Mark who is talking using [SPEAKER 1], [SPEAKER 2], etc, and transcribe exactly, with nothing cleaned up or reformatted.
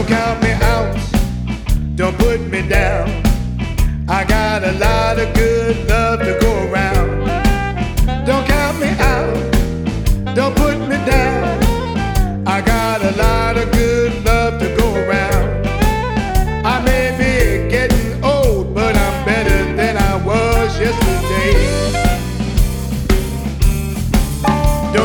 [SPEAKER 1] Don't count me out, don't put me down. I got a lot of good love to go around. Don't count me out, don't put